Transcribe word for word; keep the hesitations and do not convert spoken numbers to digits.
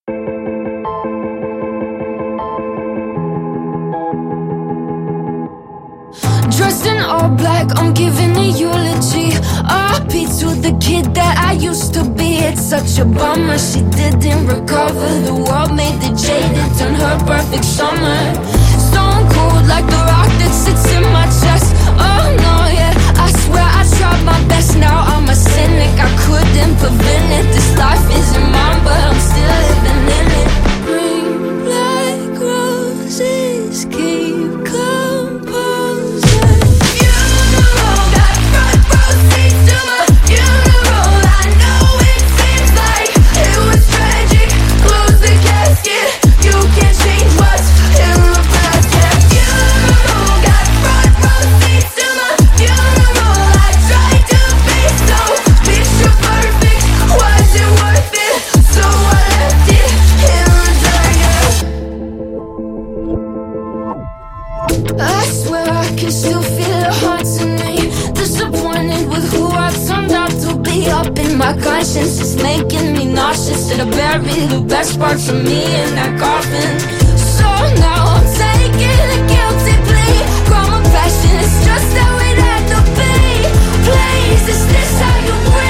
Dressed in all black, I'm giving a eulogy. R P to the kid that I used to be. It's such a bummer she didn't recover. The world made the jaded turn her perfect summer. Stone cold like the rock that sits in my chest. Oh no, yeah, I swear I tried my best. Now I'm a cynic, I couldn't prevent it. This life isn't mine, but I'm still living in it. Green black roses keep composing. Funeral, got front row seats to my funeral. I know it seems like it was tragic. Close the casket, you can't change what's in the past. Yeah, funeral, got front row seats to my funeral. I tried to be so picture perfect, was it worth it? So I left it in the dirt, yeah. I swear I can still feel it haunting me. Disappointed with who I turned out to be. Up in my conscience, it's making me nauseous. That I bury the best parts of me in that coffin. So now I'm taking a guilty plea. From a passion, it's just how it had to be. Please, is this how you breathe?